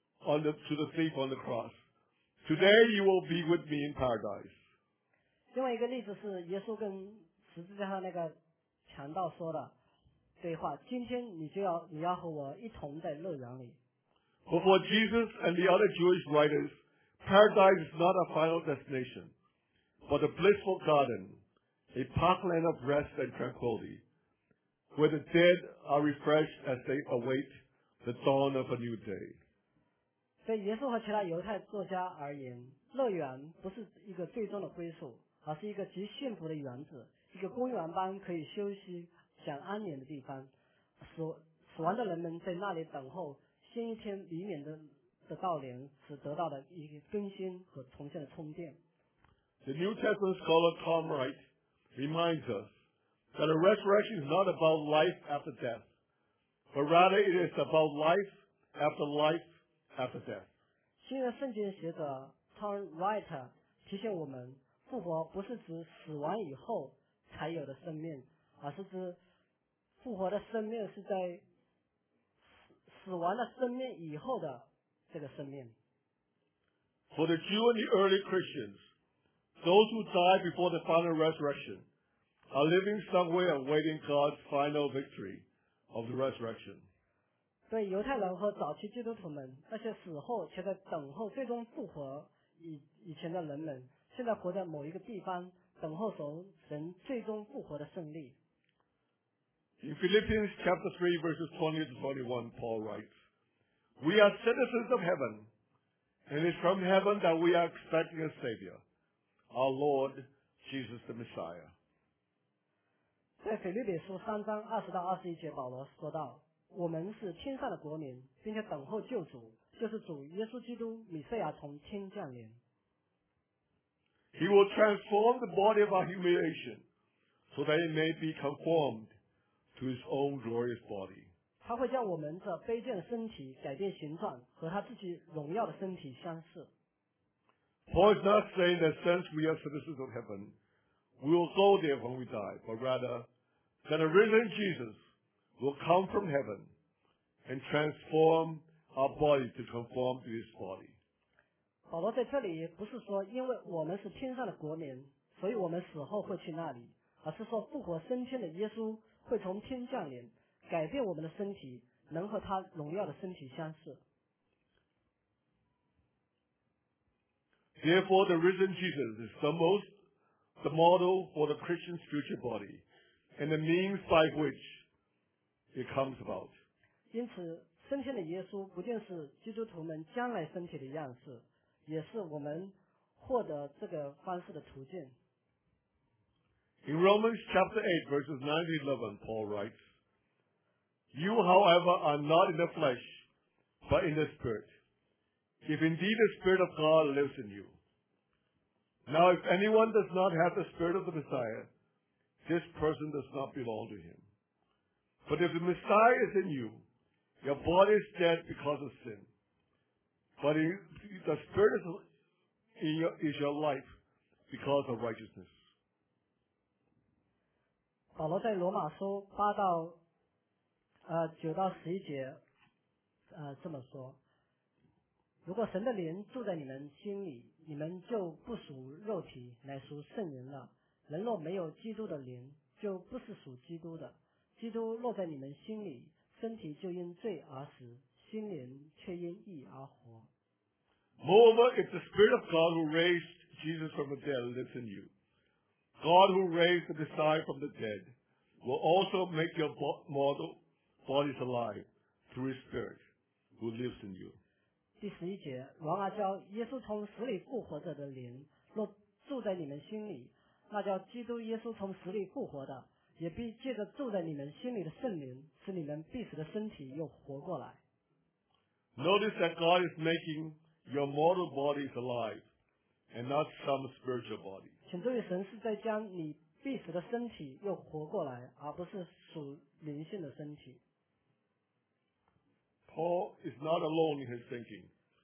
to the thief on the cross. "Today you will be with me in paradise." 另外一个例子是耶稣跟十字架上那个强盗说的对话：“今天你要和我一同在乐园里。” But for Jesus and the other Jewish writers, paradise is not a final destination, but a blissful garden, a parkland of rest and tranquility, where the dead are refreshed as they await the dawn of a new day. 对耶稣和其他犹太作家而言，乐园不是一个最终的归宿，而是一个极幸福的园子，一个公园般可以休息、享安眠的地方。死亡的人们在那里等候新一天黎明的到临，是得到的一个更新和重新的充电。 The New Testament scholar Tom Wright reminds us that a resurrection is not about life after death, but rather it is about life after life after death. 新约圣经学者 Tom Wright 提醒我们，复活不是指死亡以后才有的生命，而是指复活的生命是在死亡的生命以后的这个生命。 For the Jew and the early Christians, those who died before the final resurrection are living somewhere awaiting God's final victory of the resurrection. 对犹太人和早期基督徒们，那些死后且在等候最终复活以前的人们，现在活在某一个地方，等候神最终复活的胜利。 In Philippians chapter 3 verses 20 to 21, Paul writes, "We are citizens of heaven, and it is from heaven that we are expecting a Savior, our Lord Jesus the Messiah." 在腓立比书3章20到21节，保罗说道：“我们是天上的国民，并且等候救主，就是主耶稣基督弥赛亚从天降临。” He will transform the body of our humiliation so that it may be conformed to his own glorious body. 他会将我们这卑贱的身体改变形状，和他自己荣耀的身体相似。 Paul is not saying that since we are citizens of heaven, we will go there when we die, but rather that a risen Jesus will come from heaven and transform our body to conform to his body. 保罗在这里不是说，因为我们是天上的国民，所以我们死后会去那里，而是说复活升天的耶稣会从天降临，改变我们的身体，能和他荣耀的身体相似。 Therefore, the risen Jesus is the model for the Christian's future body and the means by which it comes about. 因此，升天的耶稣不仅是基督徒们将来身体的样式，也是我们获得这个方式的途径。 In Romans chapter 8, verses 9 to 11, Paul writes, "You, however, are not in the flesh, but in the Spirit, if indeed the Spirit of God lives in you. Now, if anyone does not have the Spirit of the Messiah, this person does not belong to him. But if the Messiah is in you, your body is dead because of sin, but the Spirit is your life because of righteousness." 保罗在罗马书9到11节这么说：如果神的灵住在你们心里，你们就不属肉体，乃属圣灵了。 人若没有基督的灵，就不是属基督的。基督落在你们心里，身体就因罪而死，心灵却因义而活。 Moreover, if the Spirit of God who raised Jesus from the dead lives in you, God who raised the Messiah from the dead will also make your mortal bodies alive through His Spirit who lives in you. 第11节，然而叫耶稣从死里复活者的灵，若住在你们心里，那叫基督耶稣从死里复活的，也必借着住在你们心里的圣灵，使你们必死的身体又活过来。 Notice that God is making your mortal bodies alive and not some spiritual body. 请注意，神是在将你必死的身体又活过来，而不是属灵性的身体。 Paul is not alone in his thinking.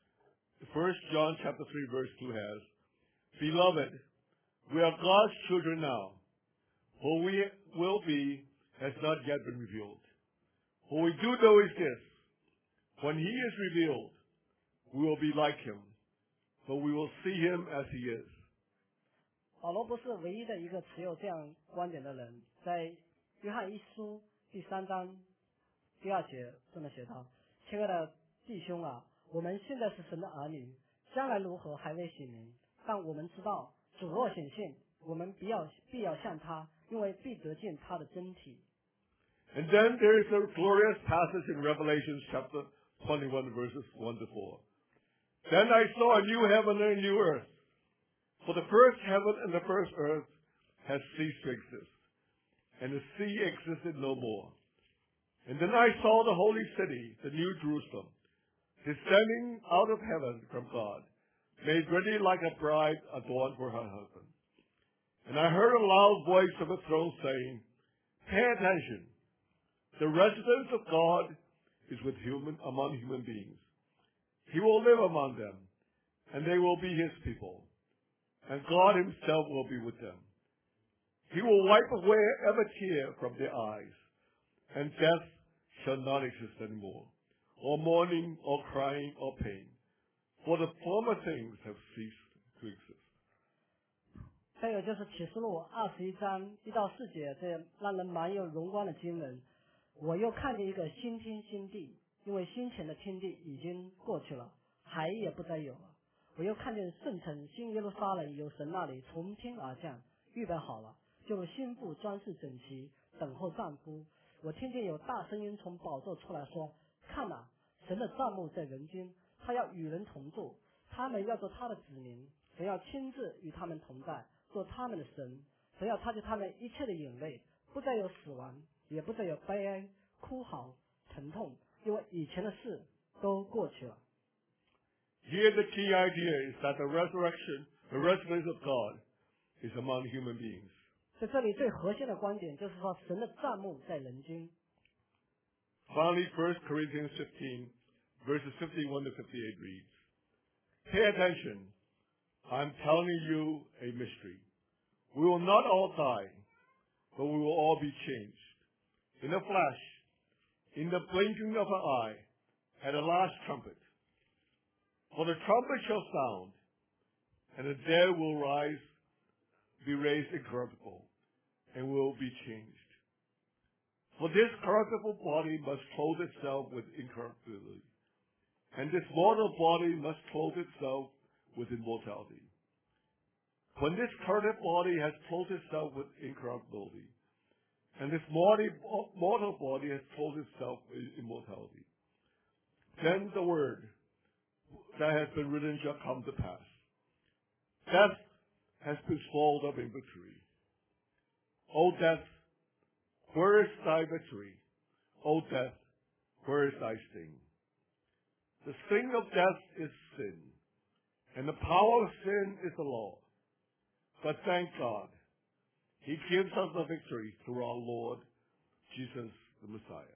1 John chapter 3 verse 2 has, Beloved, we are God's children now. What we will be has not yet been revealed. What we do know is this, when He is revealed, we will be like Him, for we will see Him as He is. 保罗不是唯一的一个持有这样观点的人，在约翰一书第3章第2节这么写道：亲爱的弟兄啊，我们现在是神的儿女，将来如何还未显明，但我们知道主若显现，我们必要像他，因为必得见他的真体。 And then there is a glorious passage in Revelation chapter 21 verses 1 to 4. Then I saw a new heaven and a new earth, for the first heaven and the first earth has ceased to exist, and the sea existed no more. And then I saw the holy city, the new Jerusalem, descending out of heaven from God, made ready like a bride adorned for her husband. And I heard a loud voice from the throne saying, Pay attention. The residence of God is among human beings. He will live among them, and they will be His people, and God Himself will be with them. He will wipe away every tear from their eyes, and death shall not exist anymore, or mourning, or crying, or pain, for the former things have ceased to exist. 还有就是启示录21章1到4节，这让人蛮有荣光的经文。我又看见一个新天新地，因为先前的天地已经过去了，海也不再有了。我又看见圣城新耶路撒冷由神那里从天而降，预备好了，就新妇装饰整齐，等候丈夫。我听见有大声音从宝座出来说：看哪，神的帐幕在人间，他要与人同住，他们要做他的子民，神要亲自与他们同在，做他们的神，神要擦去他们一切的眼泪，不再有死亡，也不再有悲哀、哭嚎、疼痛，因为以前的事都过去了。 Here the key idea is that the residence of God is among human beings. 在这里最核心的观点就是说，神的帐幕在人间。 Finally, 1 Corinthians 15, verses 51 to 58 reads, Pay attention, I'm telling you a mystery. We will not all die, but we will all be changed. In a flash, in the blinking of an eye, at the last trumpet. For the trumpet shall sound, and the dead will be raised incorruptible, and will be changed. For this corruptible body must clothe itself with incorruptibility, and this mortal body must clothe itself with immortality. When this corruptible body has clothed itself with incorruptibility, and this mortal body has clothed itself with immortality, then the word that has been written shall come to pass. Death has been swallowed up in victory. O death, where is thy victory? O death, where is thy sting? The sting of death is sin, and the power of sin is the law. But thank God, He gives us the victory through our Lord Jesus the Messiah.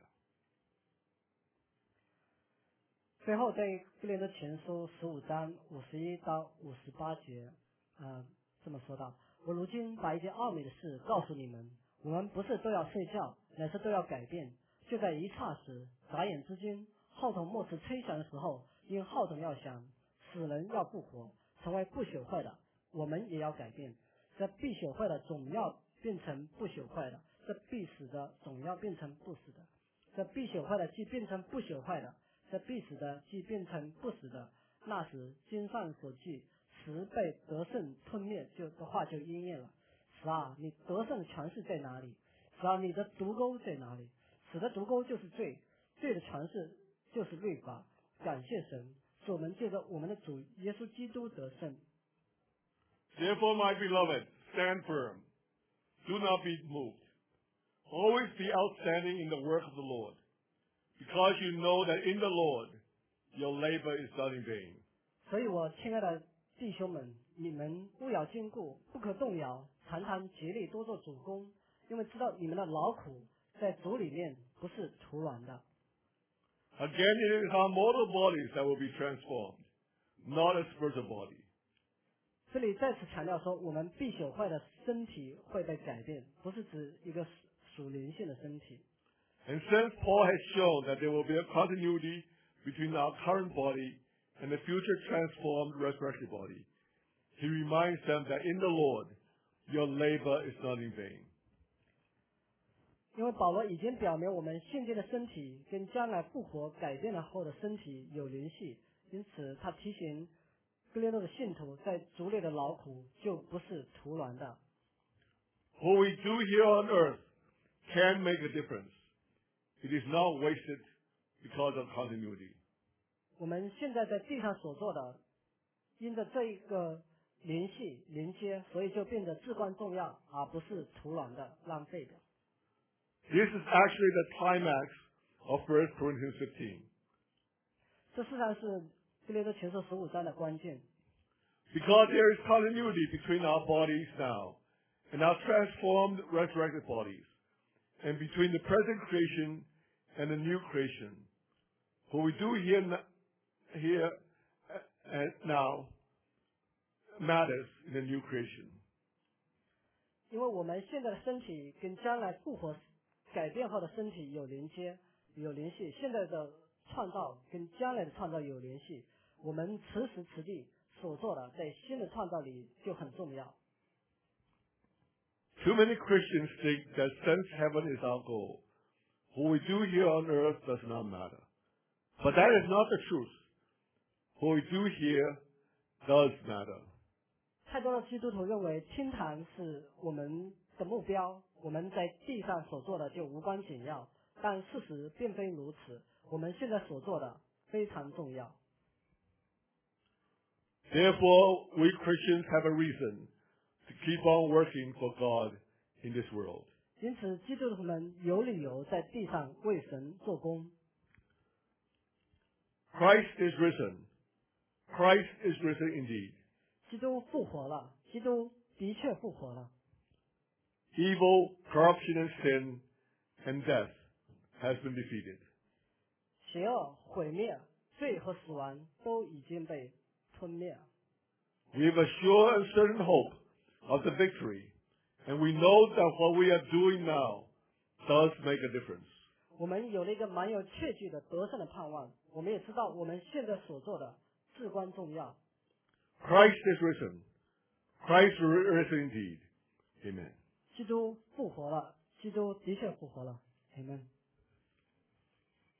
最后，在哥林多前书15章51到58节，这么说道：我如今把一件奥秘的事告诉你们，我们不是都要睡觉，乃是都要改变。就在一刹时，眨眼之间，号筒末次吹响的时候，因号筒要响，死人要复活，成为不朽坏的，我们也要改变。 这必朽坏的总要变成不朽坏的，这必死的总要变成不死的，这必朽坏的既变成不朽坏的，这必死的既变成不死的。那时经上所记死被得胜吞灭的话就应验了。死啊，你得胜的权势在哪里？死啊，你的毒钩在哪里？死的毒钩就是罪，罪的权势就是律法。感谢神，使我们借着我们的主耶稣基督得胜。 Therefore, my beloved, stand firm. Do not be moved. Always be outstanding in the work of the Lord, because you know that in the Lord your labor is not in vain. 所以我亲爱的弟兄们，你们务要坚固，不可动摇，常常竭力多做主工，因为知道你们的劳苦在主里面不是徒然的。 Again, it is our mortal bodies that will be transformed, not a spiritual body. 这里再次强调说，我们必朽坏的身体会被改变，不是指一个属灵性的身体。 And since Paul has shown that there will be a continuity between our current body and the future transformed resurrected body, he reminds them that in the Lord your labor is not in vain. 因为保罗已经表明我们现今的身体跟将来复活改变了后的身体有联系，因此他提醒哥林多的信徒在主里的劳苦就不是徒然的。 What we do here on earth can make a difference. It is not wasted because of continuity. 我们现在在地上所做的，因着这一个联系连接，所以就变得至关重要，而不是徒然的浪费的。 This is actually the climax of 1 Corinthians 15. 这事实上是哥林多前书15章的关键。 Because there is continuity between our bodies now and our transformed resurrected bodies, and between the present creation and the new creation. What we do here and now matters in the new creation. 因为我们现在的身体跟将来复活改变后的身体有连接有联系，现在的创造跟将来的创造有联系，我们此时此地所做的在新的创造里就很重要。 Too many Christians think that since heaven is our goal, what we do here on earth does not matter. But that is not the truth. What we do here does matter. 太多的基督徒认为天堂是我们的目标，我们在地上所做的就无关紧要，但事实并非如此，我们现在所做的非常重要。 Therefore, we Christians have a reason to keep on working for God in this world. 因此，基督徒们有理由在地上为神做工。 Christ is risen. Christ is risen indeed. 基督复活了，基督的确复活了。 Evil, corruption, and sin, and death has been defeated. 邪恶、毁灭、罪和死亡都已经被吞灭了。 We have a sure and certain hope of the victory, and we know that what we are doing now does make a difference. 我们有了一个蛮有确据的得胜的盼望，我们也知道我们现在所做的至关重要。 Christ is risen. Christ is risen indeed. Amen. 基督复活了，基督的确复活了。Amen。